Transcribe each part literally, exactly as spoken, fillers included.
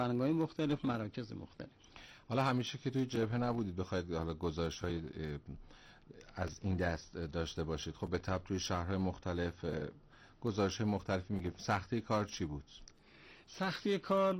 فرهنگ‌های مختلف، مراکز مختلف. حالا همیشه که توی جبهه نبودید بخواید حالا گزارش‌های از این دست داشته باشید، خب به تبع توی شهرهای مختلف گزارش‌های مختلفی میگه. سختی کار چی بود؟ سختی کار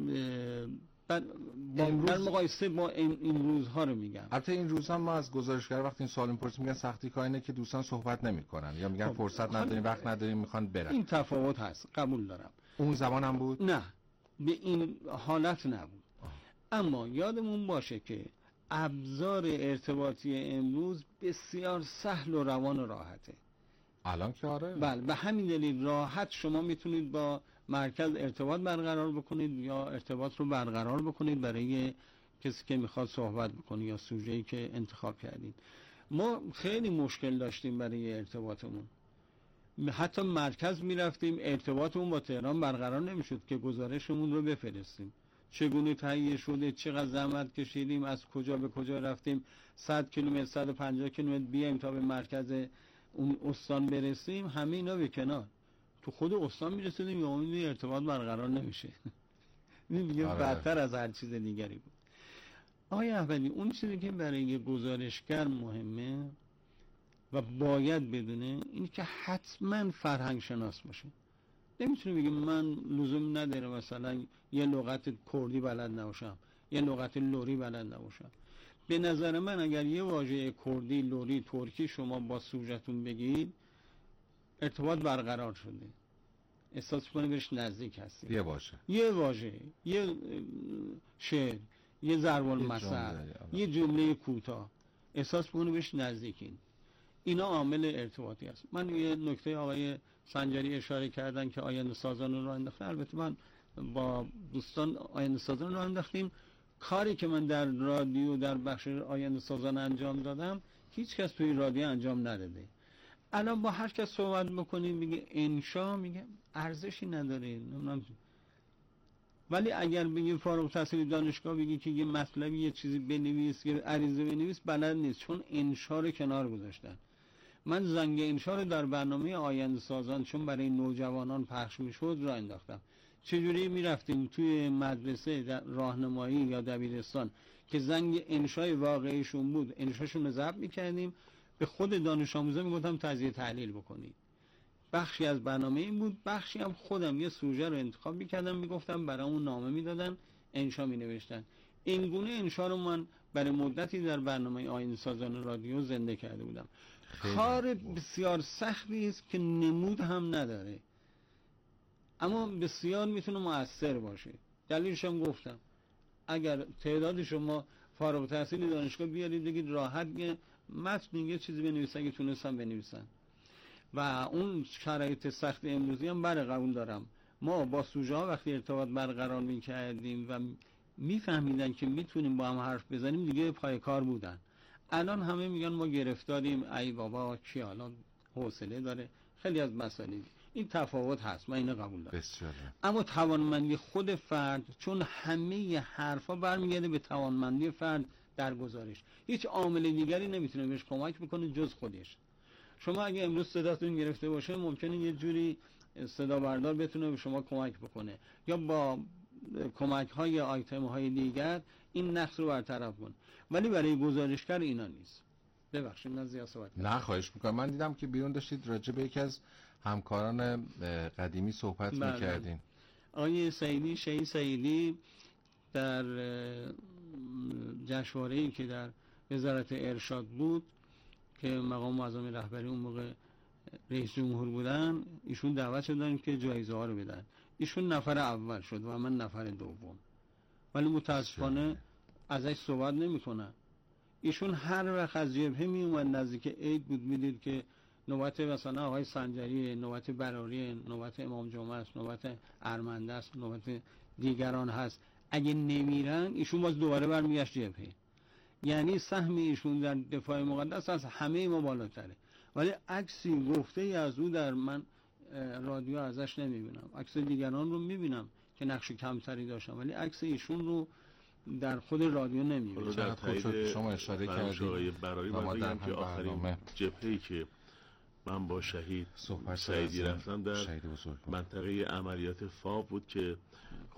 بعد در مقایسه با این, این روزها رو میگم. البته این روزها ما از گزارشگر وقتی این سوال میپرسیم میگن سختی کار اینه که دوستان صحبت نمیکنن یا میگن خب فرصت نداریم، وقت نداریم، میخوان برن. این تفاوت هست، قبول دارم. اون زمان هم بود؟ نه، به این حالت نبود. آه. اما یادمون باشه که ابزار ارتباطی امروز بسیار سهل و روان و راحته. الان که آره. بله، به همین دلیل راحت شما میتونید با مرکز ارتباط برقرار بکنید یا ارتباط رو برقرار بکنید برای کسی که میخواد صحبت بکنه یا سوژه‌ای که انتخاب کردید. ما خیلی مشکل داشتیم برای ارتباطمون، حتی مرکز میرفتیم ارتباطمون با تهران برقرار نمیشد که گزارشمون رو بفرستیم. چگونه تهیه شده، چقدر زحمت کشیدیم، از کجا به کجا رفتیم، صد کیلومتر صد و پنجاه کیلومتر بیایم تا به مرکز اون استان برسیم. همه اینا به کنار، تو خود استان میرسیدیم یا اون ارتباط برقرار نمیشه. این دیگه بدتر از هر چیز دیگری بود. آقای احمدی، اون چیزی که برای گزارشگر مهمه و باید بدونه این که حتما فرهنگ شناس باشه. نمیتونه بگه من لزوم نداره مثلا یه لغت کردی بلد نباشم، یه لغت لوری بلد نباشم. به نظر من اگر یه واژه کردی، لوری، ترکی شما با سوژه‌تون بگید، ارتباط برقرار شده، احساس کنه بهش نزدیک هستی. یه واژه، یه واژه، یه شعر، یه ضرب المثل، یه جمله کوتاه، احساس کنه بهش نزدیکین. اینا عامل ارتباطی است. من یه نکته آقای سنجری اشاره کردن که آینده سازان رو انداختن. البته من با دوستان آینده سازان رو انداختیم. کاری که من در رادیو در بخش آینده سازان انجام دادم هیچ کس توی رادیو انجام نداده. الان با هر کس صحبت بکنید میگه انشا، میگه ارزشی نداره. نمیدونم، ولی اگر بگی فارغ التحصیل دانشگاه بگی که یه مطلبی یه چیزی بنویس، یه عریضه بنویس، بلد نیست، چون انشا رو کنار گذاشتن. من زنگ انشا رو در برنامه آینده سازان چون برای نوجوانان پخش میشد را انداختم. چجوری میرفتیم توی مدرسه راهنمایی یا دبیرستان که زنگ انشای واقعیشون بود، انشاشون رو ضبط میکردیم، به خود دانش آموزا میگفتم تجزیه تحلیل بکنید. بخشی از برنامه این بود، بخشی هم خودم یه سوژه رو انتخاب میکردم، میگفتم برای اون نامه میدادن، انشا مینوشتن. این گونه انشا رو من برای مدتی در برنامه آینده سازان رادیو زنده کرده بودم. کار بسیار سختی است که نمود هم نداره، اما بسیار میتونه مؤثر باشه. دلیلش هم گفتم، اگر تعداد شما فارغ التحصیل دانشگاه بیارید بگید راحت یه متن یه چیزی بنویسن اگه تونستن بنویسن، و اون شرایط سخت امروزی هم بر قبول دارم. ما با سوژه ها وقتی ارتباط برقرار میکردیم و میفهمیدن که میتونیم با هم حرف بزنیم، دیگه پای کار بودن. الان همه میگن ما گرفتاریم، ای بابا کی الان حوصله داره، خیلی از مسائل. این تفاوت هست، من اینو قبول دارم. بسیاره. اما توانمندی خود فرد، چون همه حرفا برمیگرده به توانمندی فرد در گزارش، هیچ عامل دیگری نمیتونه بهش کمک بکنه جز خودش. شما اگه امروز صداتون گرفته باشه، ممکنه یه جوری صدا بردار بتونه به شما کمک بکنه یا با کمک های آیتم های دیگر این نقص رو برطرف کنه، ولی برای گزارشگر اینا نیست. ببخشید من زیاد صحبت کردم. نه خواهش میکنم. من دیدم که بیرون داشتید راجع به یکی از همکاران قدیمی صحبت بله. میکردین. آقای سعیدی، شهید سعیدی، در جشنواره‌ای که در وزارت ارشاد بود که مقام معظم رهبری اون موقع رئیس جمهور بودن، ایشون دعوت شدن که جایزه ها رو بدن. ایشون نفر اول شد و من نفر دوم، ولی متاسفانه ازش صحبت نمی‌کنن. ایشون هر وقت از جبهه می اومد نزدیک عید بود، میدید که نوبت مثلا آقای سنجری، نوبت براری، نوبت امام جمعه است، نوبت ارمنده است، نوبت دیگران هست، اگه نمیرن ایشون باز دوباره برمیگشت جبهه. یعنی سهم ایشون در دفاع مقدس از همه ما بالاتره. ولی عکسی گفته ای از او در من رادیو ازش نمیبینم. عکس دیگران رو میبینم که نقش کمتری داشتن، ولی عکس ایشون رو در خود رادیو نمیبینم. چقدر خوب شد شما اشاره کردید. برای من بگم که آخرین جبهه‌ای که من با شهید سعیدی رفتم در منطقه عملیات فاو بود که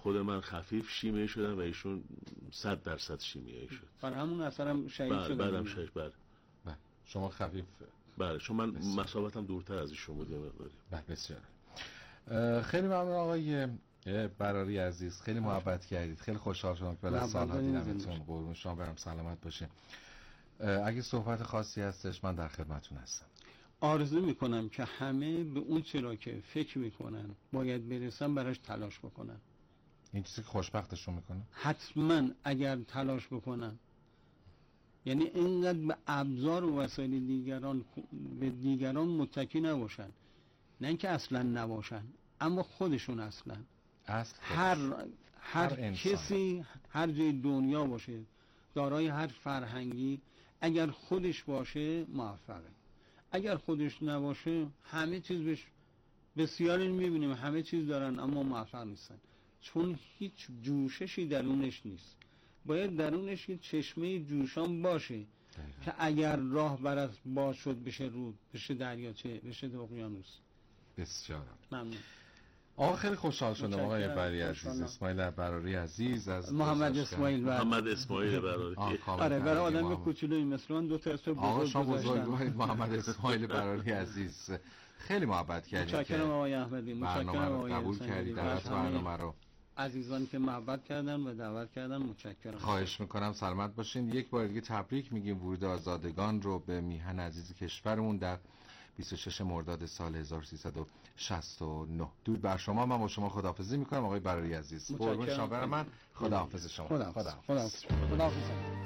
خود من خفیف شیمیایی شدم و ایشون صد درصد شیمیایی شد. برای همون اثرم شهید شد. بعدم شهید. بله. شما خفیف. بله چون من مسافرتم دورتر از ایشون بود یه مقداری. بله بسیار. خیلی ممنون آقای براری عزیز، خیلی محبت کردید، خیلی خوشحال شدم که بعد از سال‌ها دیدمتون. قربون شما برم، سلامت باشین. اگه صحبت خاصی هستش من در خدمتتون هستم. آرزو میکنم که همه به اون چرا که فکر میکنن باید برسن براش تلاش بکنن. این چیزی که خوشبختشون میکنه؟ حتما اگر تلاش بکنن، یعنی اینقدر به ابزار و وسایل دیگران به دیگران متکی نباشن، نه اینکه اصلا نباشن، اما خودشون اصلا اصل هر هر, هر کسی هر جای دنیا باشه دارای هر فرهنگی اگر خودش باشه موفقه. اگر خودش نباشه همه چیز بهش بسیاری میبینیم همه چیز دارن اما موفق نیستن، چون هیچ جوششی درونش نیست. باید درونش یه چشمه جوشان باشه که اگر راه برات باز شد بشه رود، بشه دریاچه، بشه اقیانوس. بسیار ممنون. آقا خیلی خوشحال شدم آقای براری عزیز، اسماعیل براری عزیز از محمد اسماعیل براری. محمد اسماعیل براری. آره برای آدم کوچولوی مثل من دو تا اسم بزرگ آقا شما بزرگوارید محمد اسماعیل براری عزیز. خیلی محبت کردید. متشکرم آقای احمدی، متشکرم آقای قبول کردید دعوت برنامه رو. عزیزان که محبت کردن و دعوت کردن متشکرم. خواهش میکنم، سلامت باشین. یک بار دیگه تبریک میگیم ورود آزادگان رو به میهن عزیز کشورمون در بیست و شش مرداد سال هزار و سیصد و شصت و نه. درود بر شما. من با شما خداحافظی میکنم آقای براری عزیز. قربون شما برم. من خداحافظ شما. خداحافظ. خداحافظ. خداحافظ.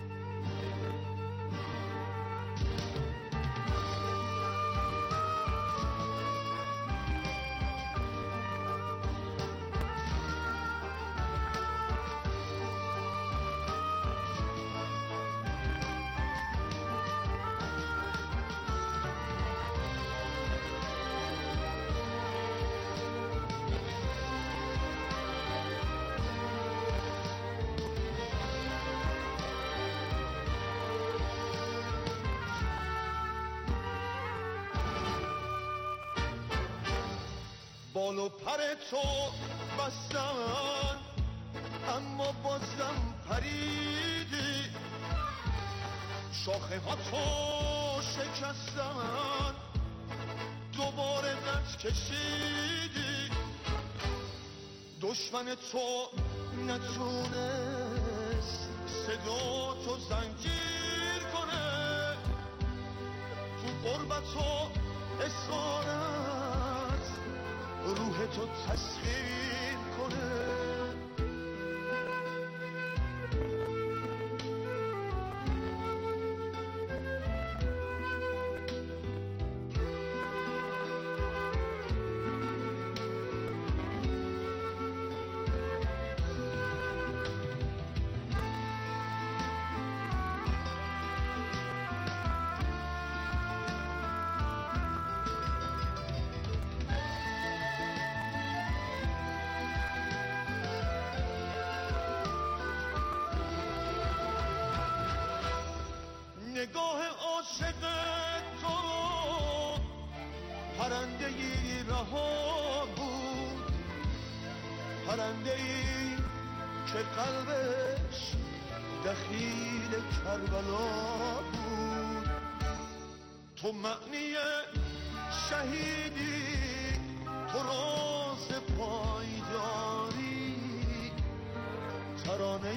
بال و پر تو بستن اما بازم پریدی، شاخه ها تو شکستن دوباره دست کشیدی، دشمن تو نتونست صدا تو زنجیر کنه، تو غربت و اسارت روح تو تسخیر کنه. نگاه عاشق تو پرنده‌ای رها بود، پرنده‌ای که قلبش دخیل کربلا بود. تو معنی شهیدی، تو راز پایداری، ترانه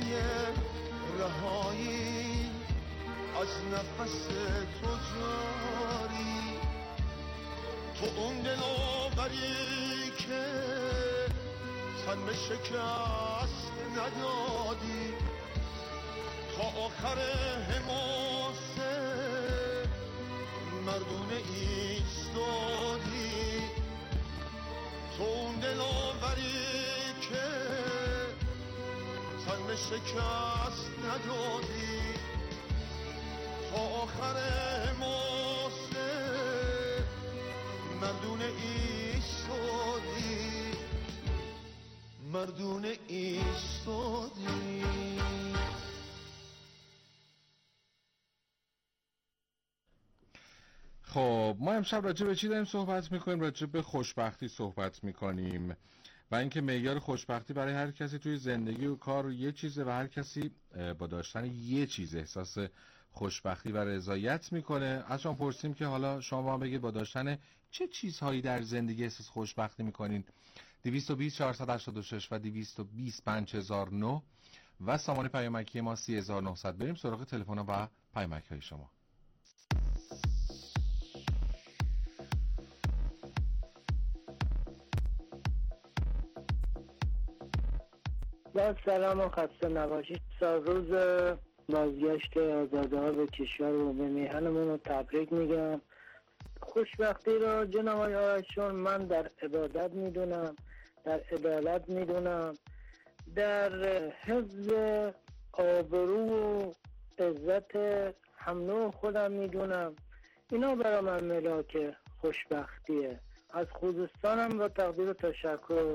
رهایی از نفس تو جاری. تو اون دلاوری که تن به شکست ندادی، تا آخر حماسه مردونه ایستادی. تو اون دلاوری که تن به شکست ندادی، تا آخر حماسه مردونه ایستادی، مردونه ایستادی. خب ما امشب راجع به چی داریم صحبت میکنیم؟ راجع به خوشبختی صحبت میکنیم و اینکه معیار خوشبختی برای هر کسی توی زندگی و کار یه چیزه و هر کسی با داشتن یه چیز احساس خوشبختی و رضایت میکنه. از شما پرسیم که حالا شما بگید با داشتن چه چیزهایی در زندگی احساس خوشبختی میکنین. دویست و بیست چهارصد و هشتاد و شش و دویست و بیست پنج هزار و نه و سامانه پیامکی ما سی هزار و نهصد. بریم سراغ تلفن و پیامک های شما. با سلام و خسته نباشید. سال روز بازگشت آزاده ها به کشور و به میهنمون رو تبریک میگم. خوشبختی را جناب آقای آرشون من در عبادت میدونم، در عدالت میدونم، در حفظ آبرو و عزت هم نوع خودم میدونم. اینا برای من ملاک خوشبختیه. از خوزستانم با تقدیر و تشکر.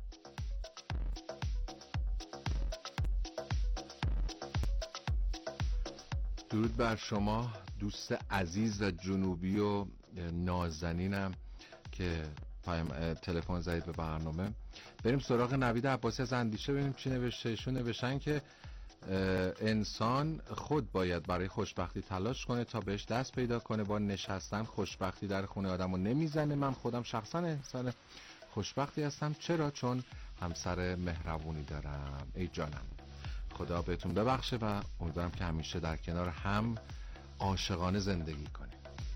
درود بر شما دوست عزیز و جنوبی و نازنینم که تلفن زدید به برنامه. بریم سراغ نوید عباسی از اندیشه ببینیم چی نوشته. ایشون نوشتن که انسان خود باید برای خوشبختی تلاش کنه تا بهش دست پیدا کنه. با نشستن خوشبختی در خونه آدمو نمیزنه. من خودم شخصا انسان خوشبختی هستم. چرا؟ چون همسر مهربونی دارم. ای جانم، خدا بهتون ببخشه و امیدوارم که همیشه در کنار هم عاشقانه زندگی کنیم.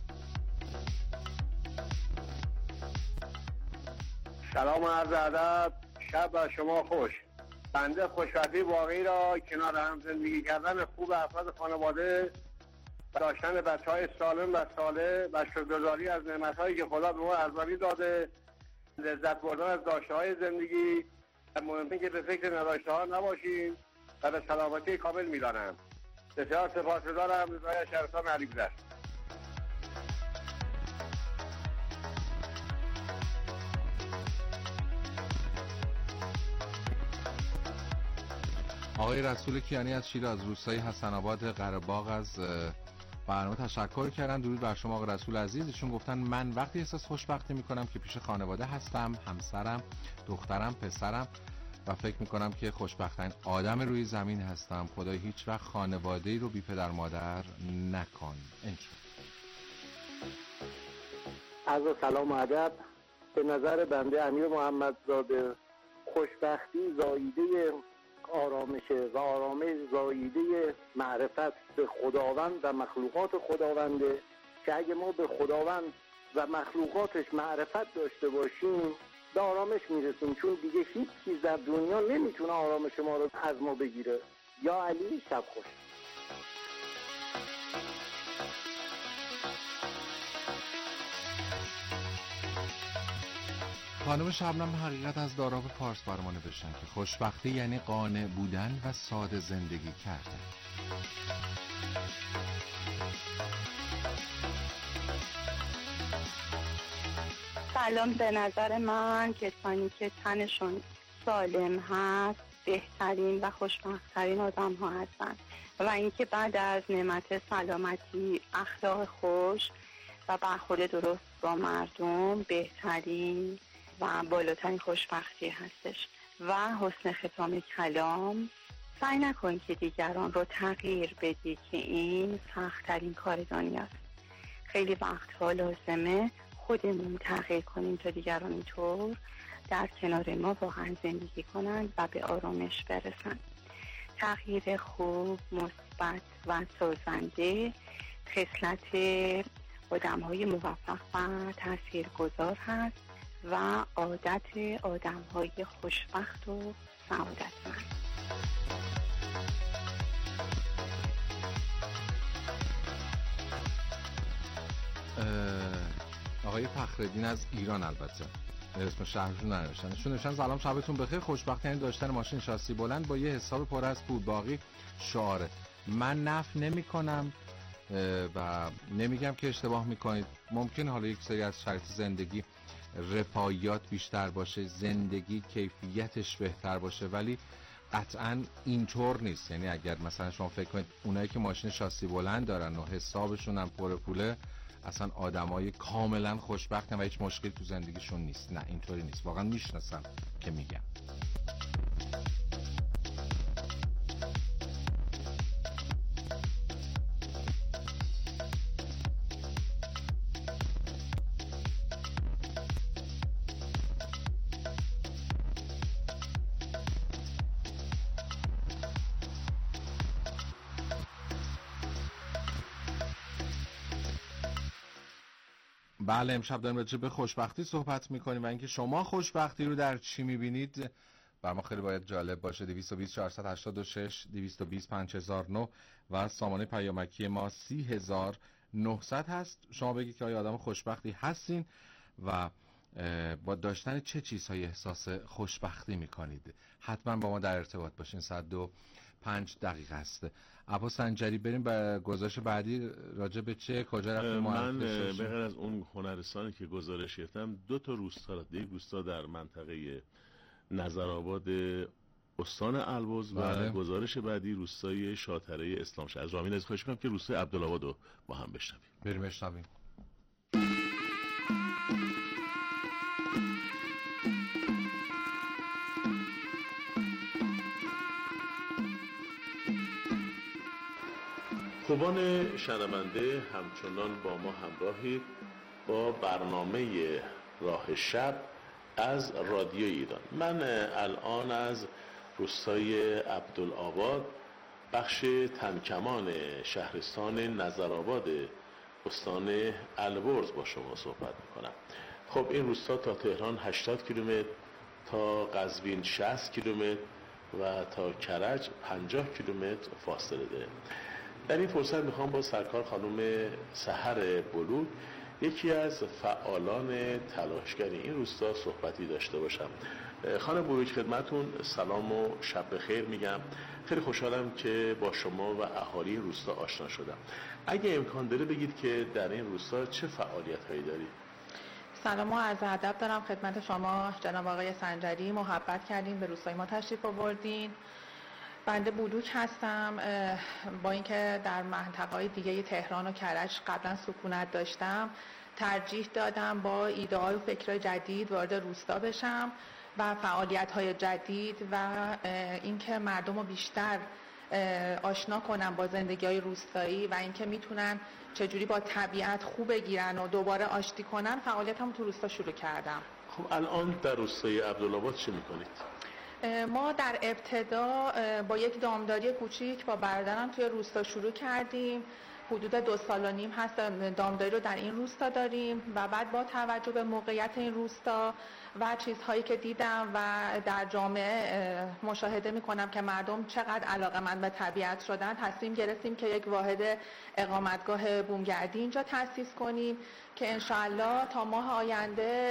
سلام و عرض ادب. شب بر شما خوش. بنده خوشبختی واقعی را کنار هم زندگی کردن خوب افراد خانواده، داشتن بچهای سالم و صالح و شکرگزاری از نعمت‌هایی که خدا به ما ارزانی داده، لذت بردن از داشته‌های زندگی و مهمه که به فکر نداشته‌ها نباشیم و به سلامتی کامل می‌دانم. بسیار سپاسگزارم. رضای شرفتان علیگذر. آقای رسول کیانی از شیراز، روستای حسن آباد قره‌باغ از برنامه تشکر کردن. درود بر شما آقای رسول عزیز. ایشون گفتن من وقتی احساس خوشبختی میکنم که پیش خانواده هستم، همسرم، دخترم، پسرم و فکر میکنم که خوشبخت‌ترین آدم روی زمین هستم. خدای هیچ وقت خانواده‌ای رو بی پدر مادر نکن. انشالله. عرض سلام و ادب. به نظر بنده امیر محمدزاده خوشبختی زاییده آرامشه و آرامش زاییده معرفت به خداوند و مخلوقات خداونده که اگه ما به خداوند و مخلوقاتش معرفت داشته باشیم به آرامش میرسیم، چون دیگه هیچ چیز در دنیا نمیتونه آرامش ما رو از ما بگیره. یا علی، شب خوش. خانم شبنم حقیقت از داراب پارس برمان نوشتن که خوشبختی یعنی قانع بودن و ساده زندگی کردن. سلام. به نظر من کسانی که تنشون سالم هست بهترین و خوشبخت‌ترین آدم ها هستن و اینکه بعد از نعمت سلامتی اخلاق خوش و برخورد درست با مردم بهترین و بالاترین خوشبختی هستش. و حسن ختام کلام، سعی نکن که دیگران رو تغییر بدی که این سخت‌ترین کار دنیاست. خیلی وقتها لازمه خودمون تغییر کنیم تا دیگران اینطور در کنار ما واقعا زندگی کنند و به آرامش برسند. تغییر خوب، مثبت و سازنده خصلت آدم‌های موفق و تاثیرگذار هست و عادت آدم‌های خوشبخت و سعادتمند. آقای فخرالدین از ایران، البته اسم شهرشون ننوشتن، چون نوشتن سلام شبتون بخیر. خوشبختی یعنی داشتن ماشین شاسی بلند با یه حساب پر از پول. باقی شعاره. من نفی نمی کنم و نمیگم که اشتباه میکنید. ممکن حالا یک سری از شرایط زندگی رفاهیات بیشتر باشه، زندگی کیفیتش بهتر باشه، ولی قطعا اینطور نیست. یعنی اگر مثلا شما فکر کنید اونایی که ماشین شاسی بلند دارن و حسابشون هم پر پوله، اصلا آدمای کاملا خوشبختن و هیچ مشکلی تو زندگیشون نیست. نه اینطوری نیست، واقعا میشناسم که میگم. بله، امشب داریم راجع به خوشبختی صحبت میکنیم و اینکه شما خوشبختی رو در چی میبینید بر ما خیلی باید جالب باشه. دویست و بیست چهارصد و هشتاد و شش دویست و بیست پنج هزار و نه و سامانه پیامکی ما سی هزار و نهصد هست. شما بگید که آیا آدم خوشبختی هستین و با داشتن چه چیزهایی احساس خوشبختی میکنید. حتما با ما در ارتباط باشین. صد و پنج دقیقه است. عباس سنجری، بریم به گزارش بعدی. راجع به چه کجا رفتیم؟ من به غیر از اون هنرستانی که گزارش گرفتم دو تا روستا را یک روستا در منطقه نظرآباد استان البرز و بله. گزارش بعدی روستای شاطره اسلامشهر. از رامین از خواهش می‌کنم که روستای عبدالآباد رو با هم بشنویم. بریم بشنویم. خوبان شنونده، همچنان با ما همراهید با برنامه راه شب از رادیو ایران. من الان از روستای عبدالآباد بخش تنکمان شهرستان نظرآباد استان البرز با شما صحبت میکنم. خب این روستا تا تهران هشتاد کیلومتر، تا قزوین شصت کیلومتر و تا کرج پنجاه کیلومتر فاصله داره. در این فرصت میخوام با سرکار خانم سحر بلوغ، یکی از فعالان تلاشگر این روستا، صحبتی داشته باشم. خانم بلوغ، خدمتون سلام و شب بخیر میگم. خیلی خوشحالم که با شما و اهالی روستا آشنا شدم. اگه امکان داره بگید که در این روستا چه فعالیت هایی دارید؟ سلام و عرض ادب دارم خدمت شما جناب آقای سنجری. محبت کردین، به روستای ما تشریف آوردین. بنده بلوک هستم. با اینکه در منطقه‌های دیگه تهران و کرج قبلا سکونت داشتم، ترجیح دادم با ایده‌ها و فکرهای جدید وارد روستا بشم و فعالیت‌های جدید و اینکه مردم رو بیشتر آشنا کنم با زندگی‌های روستایی و اینکه میتونن چجوری با طبیعت خوب بگیرن و دوباره آشتی کنن، فعالیتم تو روستا شروع کردم. خب الان در روستای عبدالآباد چه میکنید؟ ما در ابتدا با یک دامداری کوچیک با برادرم توی روستا شروع کردیم. حدود دو سال و نیم هست دامداری رو در این روستا داریم و بعد با توجه به موقعیت این روستا و چیزهایی که دیدم و در جامعه مشاهده میکنم که مردم چقدر علاقه‌مند به طبیعت شدن، تصمیم گرفتیم که یک واحد اقامتگاه بومگردی اینجا تأسیس کنیم که انشاءالله تا ماه آینده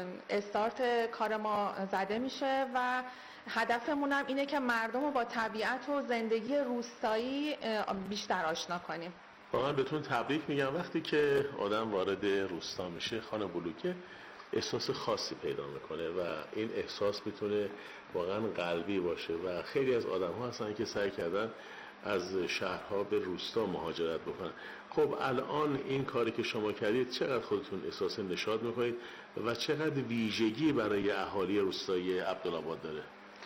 استارت کار ما زده میشه و هدفمونم اینه که مردم رو با طبیعت و زندگی روستایی بیشتر آشنا کنیم. واقعا بهتون تبریک میگم. وقتی که آدم وارد روستا میشه خانم بلوکه، احساس خاصی پیدا میکنه و این احساس میتونه واقعا قلبی باشه و خیلی از آدم ها هستن که سعی کردن از شهرها به روستا مهاجرت بکنن. خب الان این کاری که شما کردید چقدر خودتون احساس نشاط میکنید و چقدر ویژگی برای اهالی روستای عبدالآباد داره؟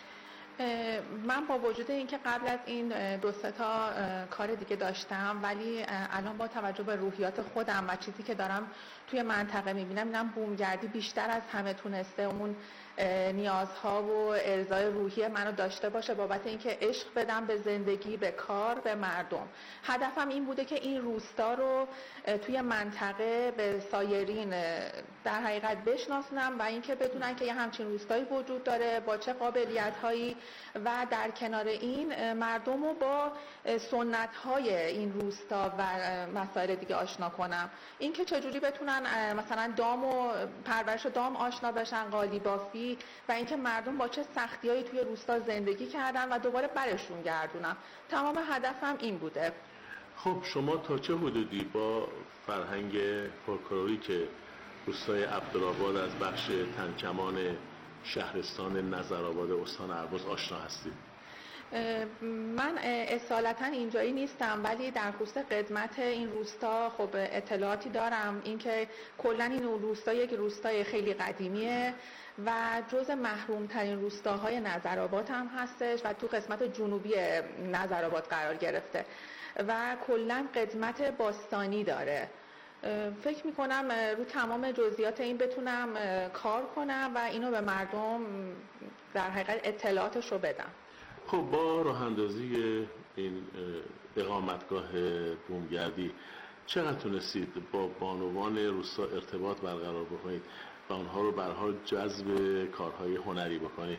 من با وجود اینکه قبل از این دو سه تا کار دیگه داشتم، ولی الان با توجه به روحیات خودم و چیزی که دارم توی منطقه میبینم، اینم بومگردی بیشتر از همه تونسته اون نیازها و ارضای روحی منو داشته باشه بابت اینکه عشق بدم به زندگی، به کار، به مردم. هدفم این بوده که این روستا رو توی منطقه به سایرین در حقیقت بشناسونم و اینکه بدونن که یه همچین روستایی وجود داره با چه قابلیت‌هایی و در کنار این مردم رو با سنت‌های این روستا و مسائل دیگه آشنا کنم. اینکه چجوری بتونن مثلا دام و پرورش دام آشنا بشن، قالی بافی، و اینکه مردم با چه سختی‌هایی توی روستا زندگی کردن و دوباره برشون گردونم. تمام هدفم این بوده. خب شما تا چه حدودی با فرهنگ فولکلوری که روستای عبدالآباد از بخش تنکمان شهرستان نظرآباد استان البرز آشنا هستید؟ من اصالتا اینجایی نیستم، ولی در خصوص قدمت این روستا خب اطلاعاتی دارم. اینکه کلا این روستا یک روستای خیلی قدیمیه و جز محروم ترین روستاهای نظرآباد هم هستش و تو قسمت جنوبی نظرآباد قرار گرفته و کلا قدمت باستانی داره. فکر میکنم رو تمام جزئیات این بتونم کار کنم و اینو به مردم در حقیقت اطلاعاتش رو بدم. خب با راه اندازی این اقامتگاه بومگردی چقدر تونستید با بانوان روستا ارتباط برقرار بکنید و آنها رو به هر حال جذب کارهای هنری بکنید؟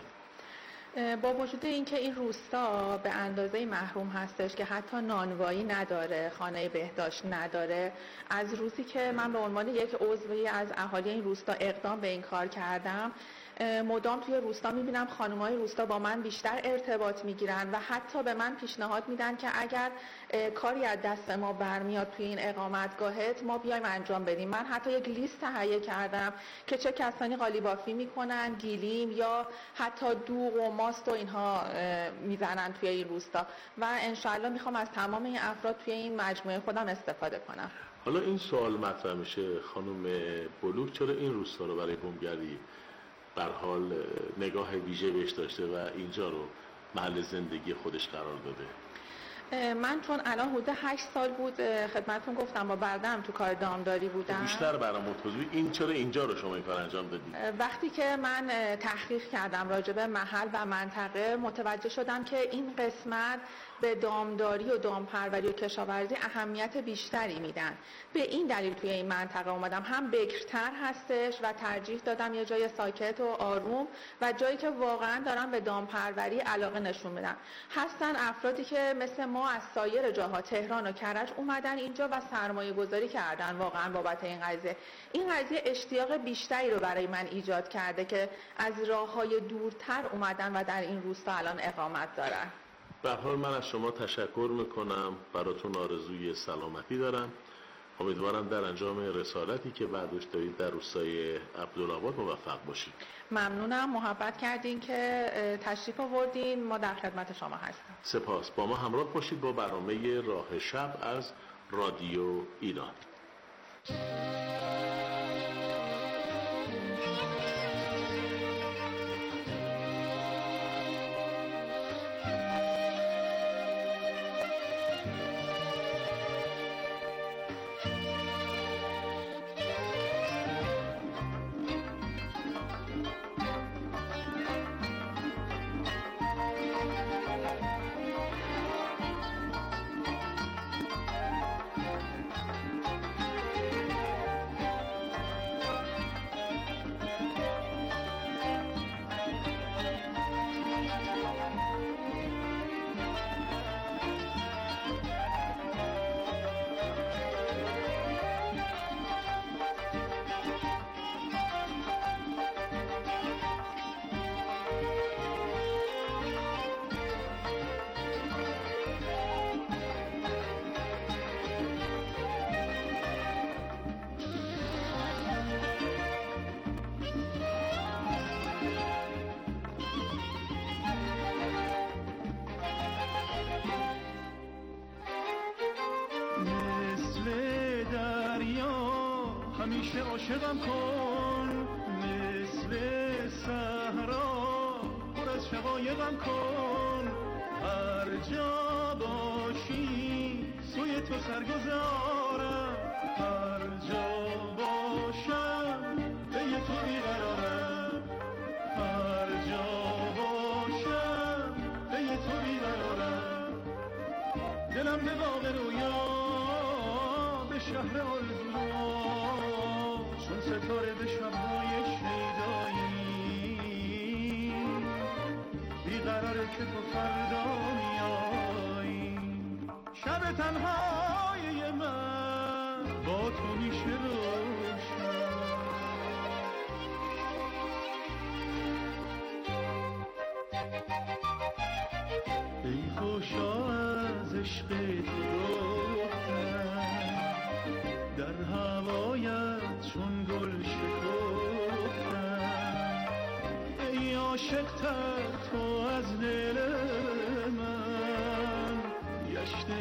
با وجود اینکه این روستا به اندازه محروم هستش که حتی نانوایی نداره، خانه بهداشت نداره، از روزی که من به عنوان یک عضوی از اهالی این روستا اقدام به این کار کردم، مدام توی روستا میبینم خانم‌های روستا با من بیشتر ارتباط میگیرن و حتی به من پیشنهاد میدن که اگر کاری از دست ما برمیاد توی این اقامتگاهت ما بیایم انجام بدیم. من حتی یک لیست تهیه کردم که چه کسانی قالیبافی میکنن، گیلیم یا حتی دوغ و ماست و اینها میزنن توی این روستا و انشاءالله میخوام از تمام این افراد توی این مجموعه خودم استفاده کنم. حالا این سوال مطرح میشه خانم بلوک، چرا این روستا رو برای بومگردی بر حال نگاه ویژه بهش داشته و اینجا رو محل زندگی خودش قرار داده؟ من چون الان حدود هشت سال بود خدمتتون گفتم با بردم تو کار دامداری بودم. بیشتر برام توضیح این چرا اینجا رو شما این کار انجام دادید؟ وقتی که من تحقیق کردم راجع به محل و منطقه متوجه شدم که این قسمت به دامداری و دامپروری و کشاورزی اهمیت بیشتری میدن. به این دلیل توی این منطقه اومدم، هم بکرتر هستش و ترجیح دادم یه جای ساکت و آروم و جایی که واقعا دارم به دامپروری علاقه نشون میدن. هستن افرادی که مثل ما از سایر جاها تهران و کرج اومدن اینجا و سرمایه گذاری کردن واقعا بابت این قضیه. این قضیه اشتیاق بیشتری رو برای من ایجاد کرده که از راههای دورتر اومدن و در این روستا الان اقامت دارن. به هر حال من از شما تشکر میکنم، براتون آرزوی سلامتی دارم. امیدوارم در انجام رسالتی که بعدش دارید در روستای عبدالآباد موفق باشید. ممنونم، محبت کردین که تشریف آوردین، ما در خدمت شما هستیم. سپاس. با ما همراه باشید با برنامه راه شب از رادیو ایران. همیشه عاشقم کن، مثل صحرا پر از شقایقم کن، هر جا باشی سوی تو سرگذارم، هر جا باشم پی تو بیقرارم، هر جا باشم پی تو بیقرارم، دلم به باغ رویا به شهر آرزوها چون ستاره به شب‌های شیدایی، بیقراره که تو فردا میایی، شب تنهای من با تو میشه روشن. ای خوشا از عشق تو در هوایت چون گل شکفتم، ای عاشق تر تو از دل من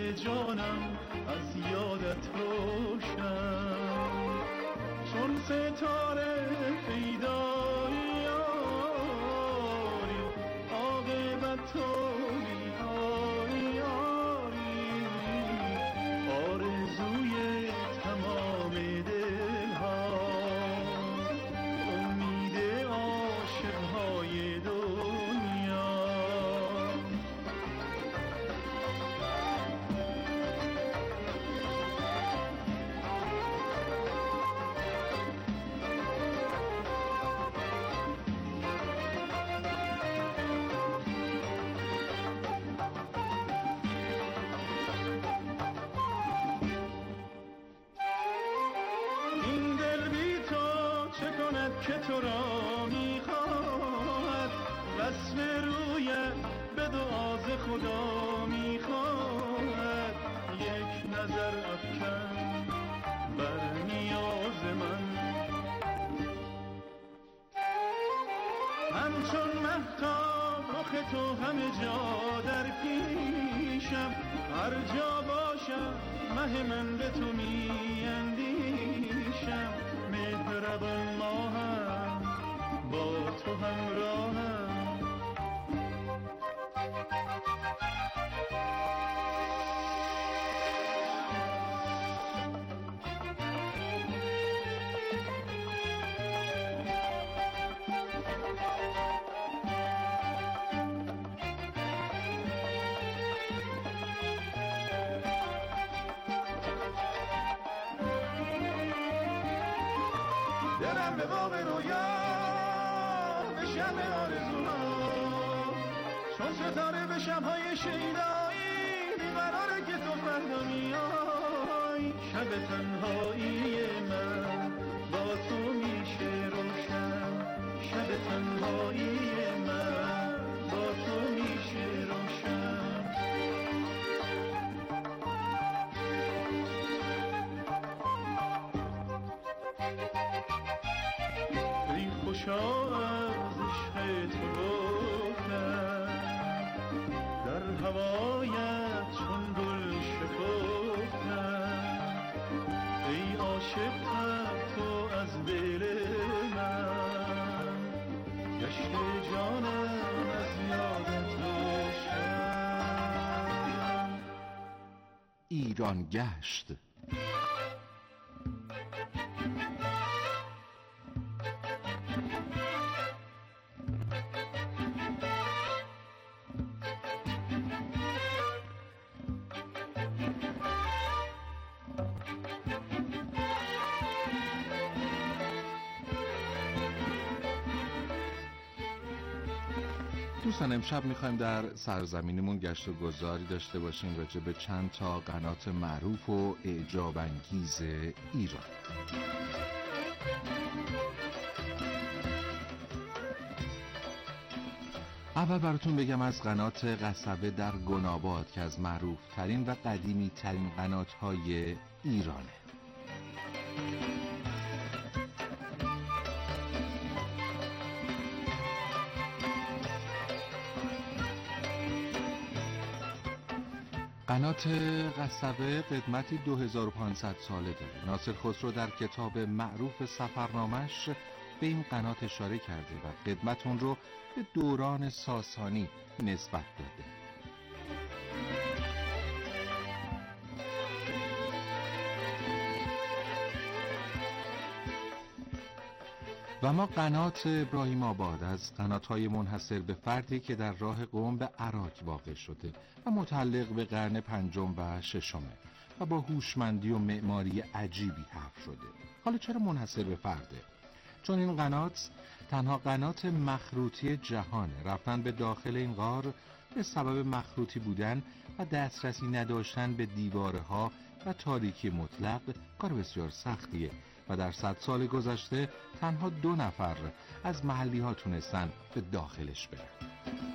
جانم از یادت روشن، چون ستاره پیدایی یاری، عاقبت تویی آری آری، آرزوی تمام دلها، امید عاشقهای دنیا. که تو را میخواهد، رسم رویت به دعا ز خدا میخواهد، یک نظر افکن بر نیاز من، همچون مهتاب رخ تو همه جا در پیشم، هر جا باشم مه من به تو میاندیشم، مهربان ماهم با تو همراهم. دلم به باغ رویا، به شمع آرزوها، چون ستاره به شب‌های شیدایی، بیقراره که تو فردا میای، شب تنهایی من با تو میشه روشن، شب تنهایی من با تو میشه روشن. خوشا از عشق تو گفتم، در هوایت چون گل شکفتم، ای عاشق تو از دل من، گشت جانم از یادت روشن. ایران گشت. دوستان امشب میخوایم در سرزمینمون گشت و گذاری داشته باشیم راجع به چند تا قنات معروف و اعجاب انگیز ایران. اول براتون بگم از قنات قصبه در گناباد که از معروف ترین و قدیمی ترین قنات های ایرانه. قنات قصبه قدمتی دو هزار و پانصد ساله داره. ناصر خسرو در کتاب معروف سفرنامش به این قنات اشاره کرده و قدمت اون رو به دوران ساسانی نسبت داده. و ما قنات ابراهیم آباد از قنات‌های منحصر به فردی که در راه قم به عراق واقع شده و متعلق به قرن پنجم و ششمه و با هوشمندی و معماری عجیبی حفر شده. حالا چرا منحصر به فرده؟ چون این قنات تنها قنات مخروطی جهانه. رفتن به داخل این غار به سبب مخروطی بودن و دسترسی نداشتن به دیوارها و تاریکی مطلق کار بسیار سختیه و در صد سال گذشته تنها دو نفر از محلی ها تونستن به داخلش برن.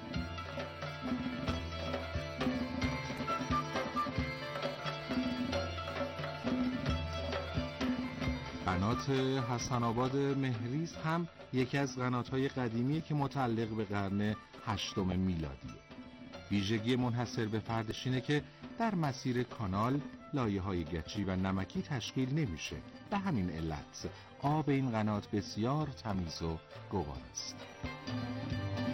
قنات حسن آباد مهریز هم یکی از قنات‌های قدیمیه که متعلق به قرن هشتم میلادیه. ویژگی منحصر به فردش اینه که در مسیر کانال لایه‌های گچی و نمکی تشکیل نمیشه. به همین علت آب این قنات بسیار تمیز و گوار است.